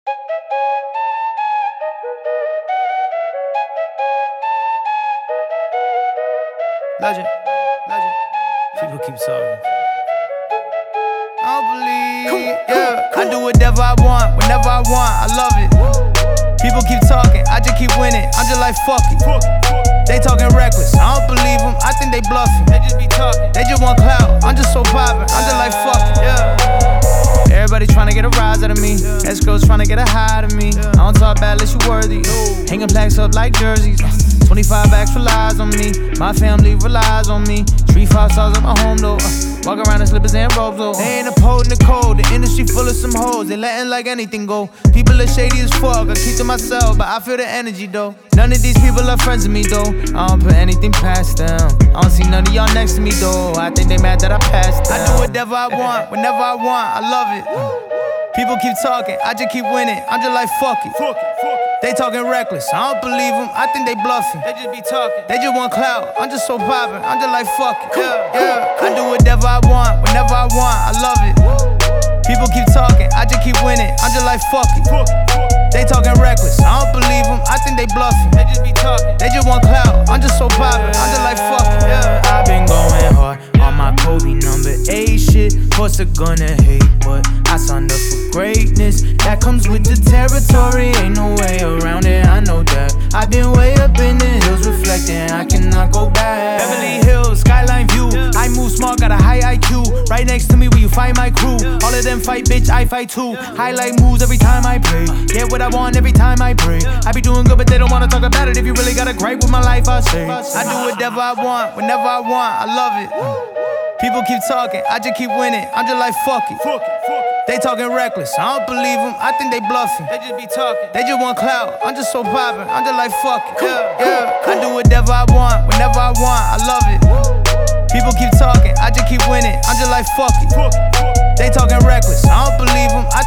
Legend. People keep talking. I don't believe, yeah. I do whatever I want, whenever I want, I love it. People keep talking, I just keep winning, I'm just like fuck it. They talking reckless, I don't believe them, I think they bluffing. They just be talking, they just want clout, I'm just so poppin', I'm just like fuck it, yeah. Everybody tryna get a rise out of me, ex-girls tryna get a high out of me. I don't talk bad unless you worthy, hanging plaques up like jerseys. 25 extra lies on me, my family relies on me. 3-5 stars at my home though, walk around in slippers and robes though. They ain't upholding the code, the industry full of some hoes. They letting like anything go. People are shady as fuck, I keep to myself, but I feel the energy though. None of these people are friends with me though, I don't put anything past them. I don't see none of y'all next to me though, I think they mad that I passed them. I do whatever I want, whenever I want, I love it. People keep talking, I just keep winning, I'm just like fuck it. They talking reckless, I don't believe them, I think they bluffing. They just be talking, they just want clout, I'm just so poppin', I'm just like fuck it. Yeah. I do whatever I want, whenever I want, I love it. People keep talking, I just keep winning, I'm just like fuck it. They talking reckless, I don't believe them, I think they bluffing. They just be talking, they just want clout, I'm just so poppin', I'm just like fuck it. Yeah. I've been going hard on my Kobe number 8 shit. Course they're gonna hate, but I signed up for greatness. That comes with the territory, ain't no way around it, I know that. I've been way up in the hills reflecting, I cannot go back. Beverly Hills, skyline view, I move smart, got a high IQ. Right next to me where you find my crew. All of them fight, bitch, I fight too. Highlight moves every time I pray, get what I want every time I pray. I be doing good but they don't wanna talk about it. If you really got a gripe with my life, I say I do whatever I want, whenever I want, I love it. People keep talking, I just keep winning, I'm just like fuck it. They talking reckless, I don't believe them, I think they bluffing. They just be talking, they just want clout, I'm just so poppin', I'm just like fuck it. Yeah. I do whatever I want, whenever I want, I love it. People keep talking, I just keep winning, I'm just like fuck it. They talking reckless, I don't believe them, I